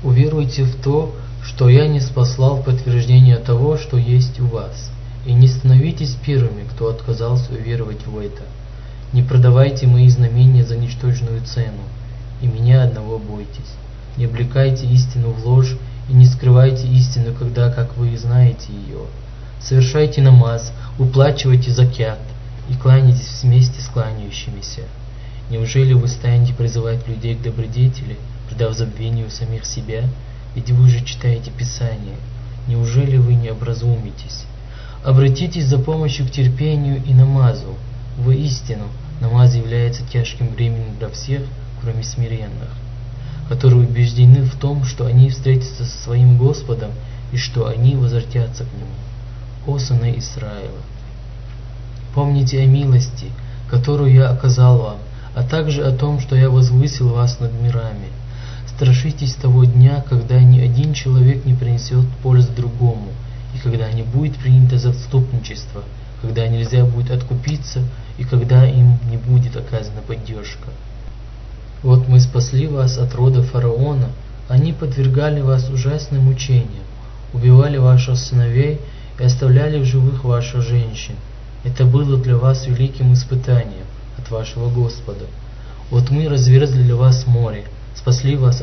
Уверуйте в то, что я не спаслал в подтверждение того, что есть у вас, и не становитесь первыми, кто отказался уверовать в это. Не продавайте мои знамения за ничтожную цену, и меня одного бойтесь. Не облекайте истину в ложь, и не скрывайте истину, когда, как вы знаете ее. Совершайте намаз, уплачивайте закят, и кланяйтесь вместе с кланяющимися. Неужели вы станете призывать людей к добродетели, предав забвению самих себя? Ведь вы же читаете Писание. Неужели вы не образумитесь? Обратитесь за помощью к терпению и намазу. Воистину, намаз является тяжким бременем для всех, кроме смиренных, которые убеждены в том, что они встретятся со своим Господом и что они возвратятся к Нему. О сыны Израиля! Помните о милости, которую я оказал вам, а также о том, что я возвысил вас над мирами. Страшитесь того дня, когда ни один человек не принесет пользы другому, и когда не будет принято заступничество, когда нельзя будет откупиться, и когда им не будет оказана поддержка. Вот мы спасли вас от рода фараона, они подвергали вас ужасным мучениям, убивали ваших сыновей и оставляли в живых ваших женщин. Это было для вас великим испытанием от вашего Господа. Вот мы разверзли для вас море, спасли вас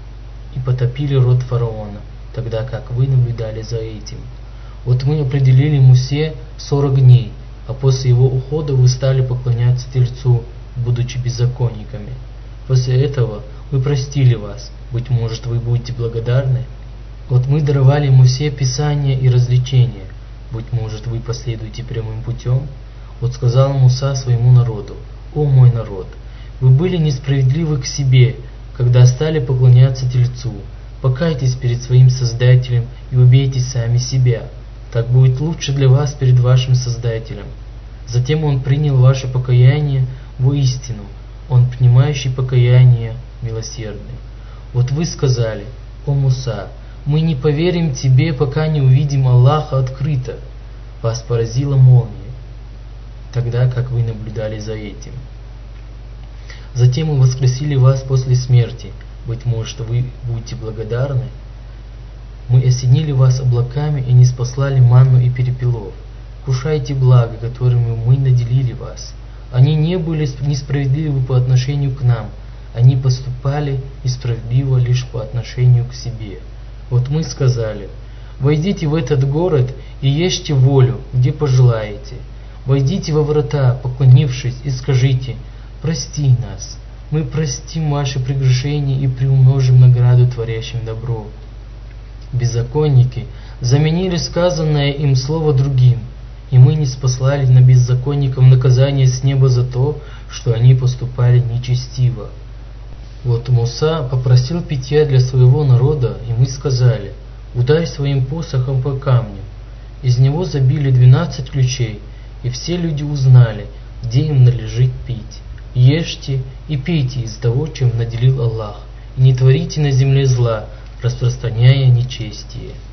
и потопили род фараона, тогда как вы наблюдали за этим. Вот мы определили Мусе 40 дней, а после его ухода вы стали поклоняться Тельцу, будучи беззаконниками. После этого мы простили вас, быть может, вы будете благодарны. Вот мы даровали Мусе Писание и развлечения, быть может, вы последуете прямым путем. Вот сказал Муса своему народу: «О мой народ, вы были несправедливы к себе, когда стали поклоняться Тельцу. Покайтесь перед своим Создателем и убейте сами себя. Так будет лучше для вас перед вашим Создателем». Затем он принял ваше покаяние воистину. Он, принимающий покаяние, милосердный. Вот вы сказали: «О Муса, мы не поверим тебе, пока не увидим Аллаха открыто». Вас поразила молния, тогда как вы наблюдали за этим. Затем мы воскресили вас после смерти. Быть может, вы будете благодарны. Мы осенили вас облаками и ниспослали манну и перепелов. Кушайте благо, которыми мы наделили вас. Они не были несправедливы по отношению к нам. Они поступали несправедливо лишь по отношению к себе. Вот мы сказали: «Войдите в этот город и ешьте волю, где пожелаете. Войдите во врата, поклонившись, и скажите: прости нас, мы простим ваши прегрешения и приумножим награду творящим добро». Беззаконники заменили сказанное им слово другим, и мы ниспослали на беззаконников наказание с неба за то, что они поступали нечестиво. Вот Муса попросил питья для своего народа, и мы сказали: «Ударь своим посохом по камню». Из него забили 12 ключей, и все люди узнали, где им надлежит пить. Ешьте и пейте из того, чем наделил Аллах, и не творите на земле зла, распространяя нечестие.